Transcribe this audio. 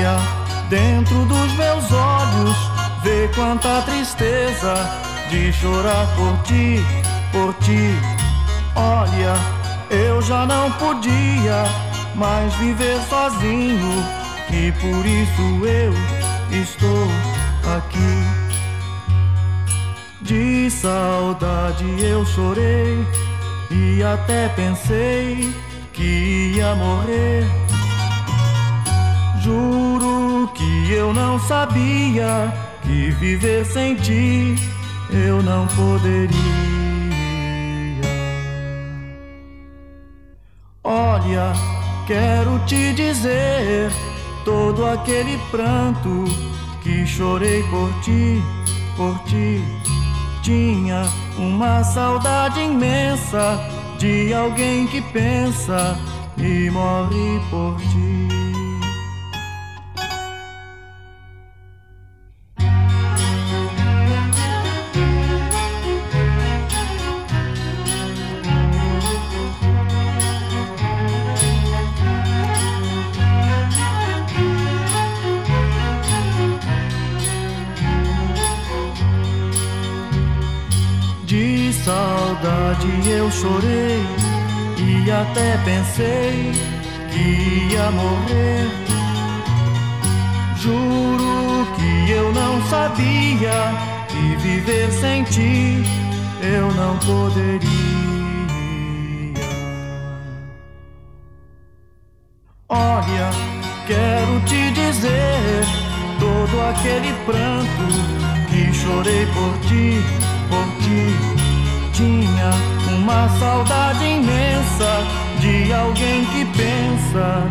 Olha dentro dos meus olhos, vê quanta tristeza de chorar por ti, por ti. Olha, eu já não podia mais viver sozinho, e por isso eu estou aqui. De saudade eu chorei e até pensei que ia morrer. Juro que eu não sabia que viver sem ti eu não poderia. Olha, quero te dizer todo aquele pranto que chorei por ti, por ti. Tinha uma saudade imensa de alguém que pensa e morre por ti. De saudade eu chorei e até pensei que ia morrer. Juro que eu não sabia que viver sem ti eu não poderia. Olha, quero te dizer todo aquele pranto que chorei por ti, por ti. Tinha uma saudade imensa de alguém que pensa